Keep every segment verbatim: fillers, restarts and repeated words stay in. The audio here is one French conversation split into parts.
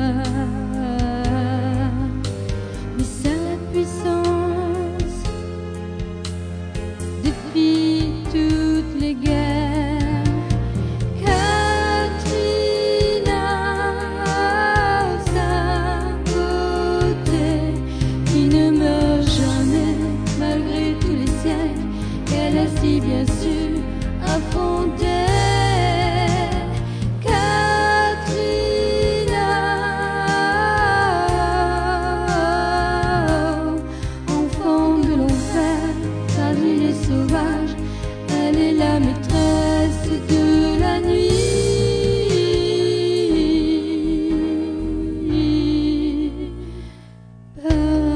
Mais sa puissance défie toutes les guerres. Katrina, sa beauté qui ne meurt jamais malgré tous les siècles, qu'elle a si bien su affronter. Elle est la maîtresse de la nuit. Par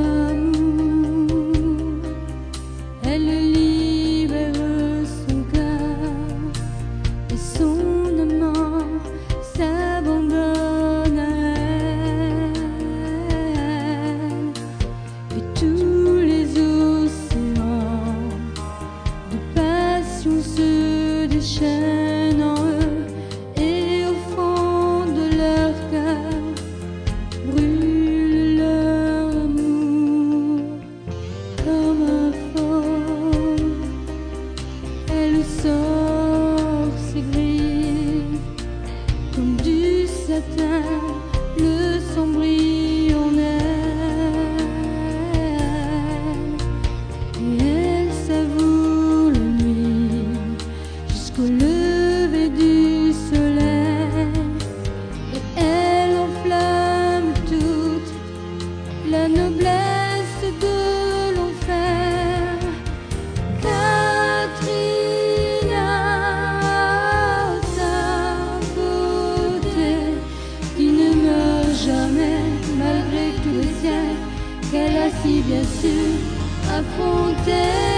amour, elle libère son cœur et son amant s'abandonne à elle. Et tous les océans se déchaînent en eux, et au fond de leur cœur brûle leur amour comme un feu. Elle sort ses griffes comme du satin, le sang brille en elle, et elle s'avoue au lever du soleil, et elle enflamme toute la noblesse de l'enfer. Katrina, sa beauté qui ne meurt jamais malgré tous les siècles, qu'elle a si bien su affronter.